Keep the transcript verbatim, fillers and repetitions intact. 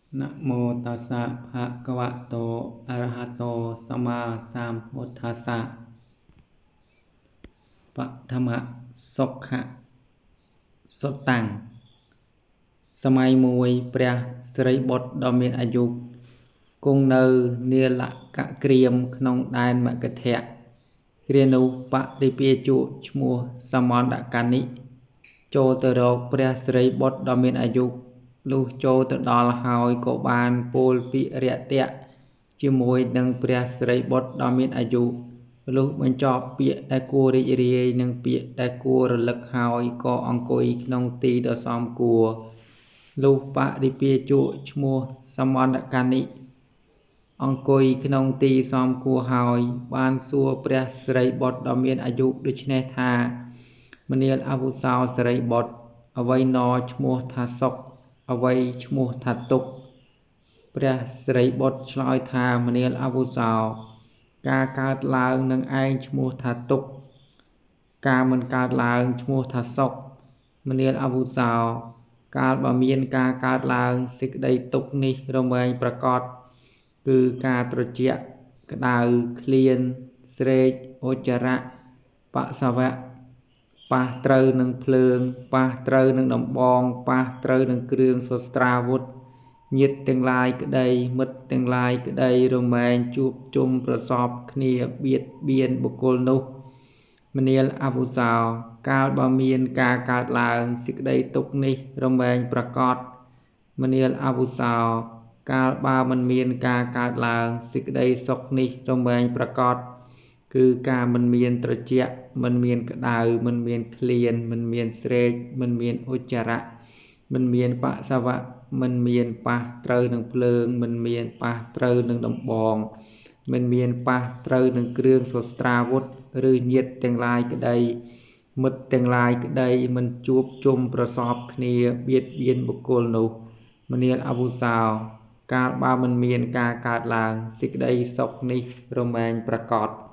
นะโมตัสสะภะคะวะโตอะระหะโตสัมมาสัมพุทธัสสะปฐมសុខៈសុតាំងសម័យមួយព្រះសិរីបុត្រដ៏មានអាយុគង់នៅនាលកក្រៀមក្នុងដែនមគធៈគ្រានោះបរិពាជកឈ្មោះសមន្តកនិចូលទៅរកព្រះសិរីបុត្រដ៏មានអាយុលុះចូលទៅដល់ហើយក៏បានពោលពាក្យរាក់ទាក់ជាមួយនឹងព្រះសិរីបុត្រដ៏មានអាយុលុះបញ្ចប់ពាក្យដែលគួររីករាយនិងពាក្យដែលគួររលឹកហើយក៏អង្គុយក្នុងទីដ៏សមគួរលុះបរិពាជកឈ្មោះសមន្តកនិអង្គុយក្នុងទីសមគួរហើយបានសួរព្រះសិរីបុត្រដ៏មានអាយុដូច្នេះថាមនាលអាវុសោសិរីបុត្រអ្វីណឈ្មោះថាសុខអ្វីឈ្មោះថាទុក្ខព្រះសិរីបុត្រឆ្លើយថាមនាលអាវុសោការកើតឡើងនឹងឯងឈ្មោះថាទុក្ខការមិនកើតឡើងឈ្មោះថាសុខមនាលអាវុសោកាលបើមានការកើតឡើងសេចក្តីទុក្ខនេះរមែងប្រកបគឺការត្រជាក់ក្តៅឃ្លានស្រេកឧច្ចរៈបស្សវៈប៉ះត្រូវនឹងភ្លើងប៉ះត្រូវនឹងដំបងប៉ះត្រូវនឹងគ្រឿងសស្ត្រាវុធញាតិទាំងឡាយក្តីមិត្តទាំងឡាយក្តីរមែងជួបជុំប្រសពគ្នាបៀតបៀនបុគ្គលនោះមនាលអាវុសោកាលបើមានការកើតឡើងសេចក្តីទុក្ខនេះរមែងប្រកបមនាលអាវុសោកាលបើមិនមានការកើតឡើងសេចក្តីសុខនេះរមែងប្រកបគឺការមិនមានត្រជាក់មិនមានក្តៅមិនមានឃ្លានមិនមានស្រេកមិនមានឧច្ចរៈមិនមានបស្សវៈមិនមានប៉ះត្រូវនឹងភ្លើងមិនមានប៉ះត្រូវនឹងដំបងមិនមានប៉ះត្រូវនឹងគ្រឿងសស្ត្រាវុធឬញាតិទាំងឡាយក្តីមិត្តទាំងឡាយក្តីមិនជួបជុំប្រសពគ្នាបៀតបៀនបុគ្គលនោះមនាលអាវុសោកាលបើមិនមានការកើតឡើងសេចក្តីសុខនេះរមែងប្រកប